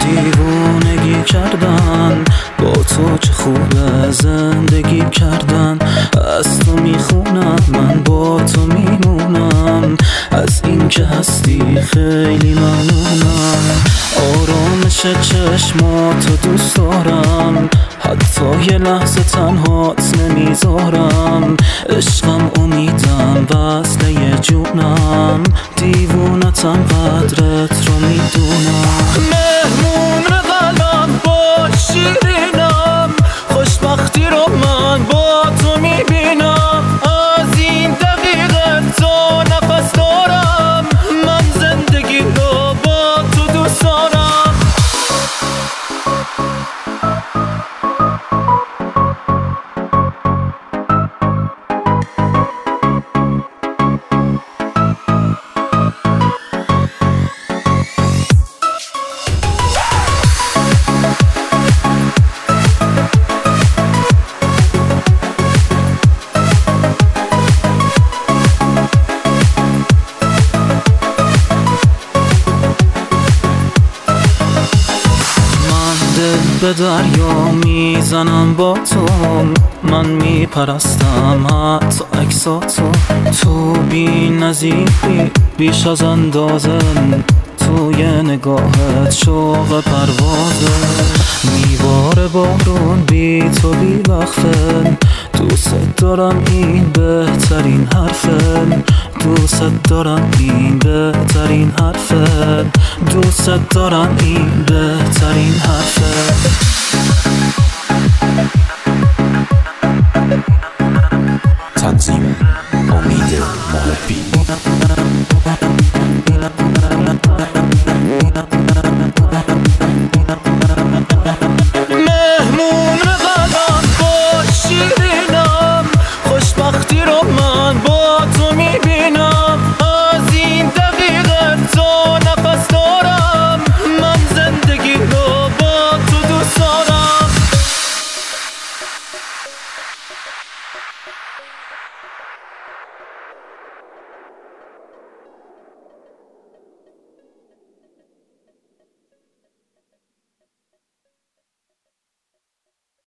دیوونگی کردن با تو چه خوبه زندگی کردن. از تو میخونم من با تو میمونم، از این که هستی خیلی ممنونم. آرامش چشماتو دوست دارم، حتی یه لحظه تنهات نمیذارم. عشقم امیدم وصله جونم، دیوونتم قدرت رو میدونم. مهمون قلبم با شیرینم، خوشبختی رو من با تو میبینم. از این دقیقه تا نفس دارم، من زندگی رو با تو دوست دارم. به دریا میزنم با تو، من میپرستم حتی عکساتو. تو بی نظیری بیش از اندازه، توی نگاهت شوق پروازه. میوار بارون بی تو بی وقفه، دوست دارم این بهترین حرفه. دوست دارم این بهترین حرفه، دوست دارم این بهترین حرفه. تنظیم امید محبی. مهمون قلبم با شیرینم، خوشبختی رو من با تو میبینم. از این دقیقه تا نفس دارم، من زندگی رو با تو دوست دارم.